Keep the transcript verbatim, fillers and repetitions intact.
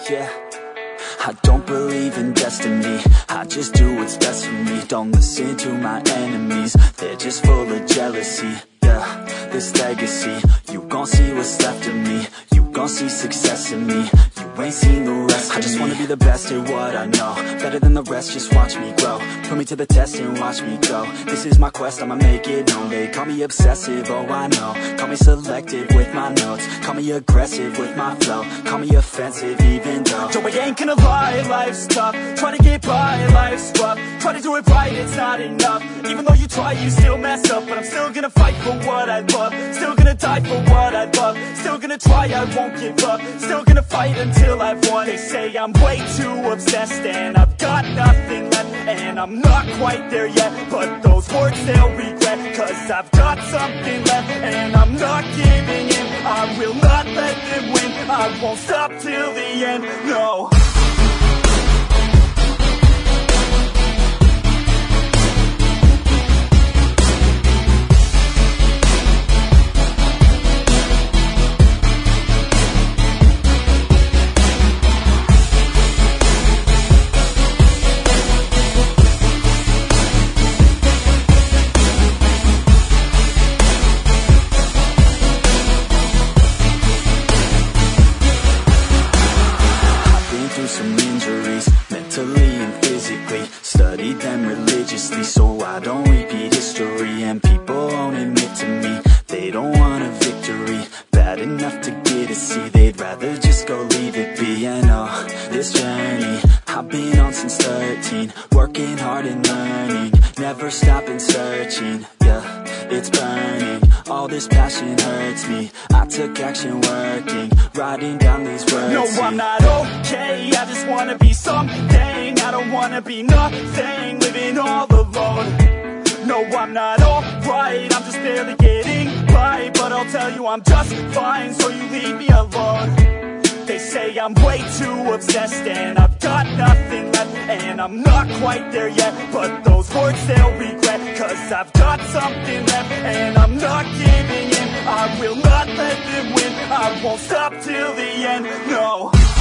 yeah. I don't believe in destiny, I just do what's best for me. Don't listen to my enemies, they're just full of jealousy. Yeah, this legacy, you gon' see what's left of me. You gon' see success in me, you ain't seen the rest of me. I just wanna be the best at what I know, better than the rest, just watch me grow. Put me to the test and watch me go. This is my quest, I'ma make it known. They call me obsessive, oh I know. Call me selective with my notes, call me aggressive with my flow. Call me offensive even though Joe, I ain't gonna lie, life's tough. Try to get by, life's rough. Try to do it right, it's not enough. Even though you try, you still mess up. But I'm still gonna fight for what I love, still gonna die for what I love. Still gonna try, I won't give up. Still gonna fight until I've won. They say I'm way too obsessed and I've got nothing left, and I'm not quite there yet, but those words they'll regret. Cause I've got something left and I'm not giving in. I will not let them win, I won't stop till the end, no. Some injuries, mentally and physically. Studied them religiously so I don't repeat history. And people won't admit to me they don't want a victory bad enough to get a C. They'd rather just go leave it be. And oh, this journey I've been on since thirteen, working hard and learning, never stopping searching. Yeah, it's burning, all this passion hurts me. I took action working, writing down these words. No, I'm not okay, I just wanna be something. I don't wanna be nothing, living all alone. No, I'm not alright, I'm just barely getting by. But I'll tell you I'm just fine, so you leave me alone. They say I'm way too obsessed and I've got nothing left, and I'm not quite there yet, but those words they'll regret. Cause I've got something left and I'm not giving in. I will not let them win, I won't stop till the end, no.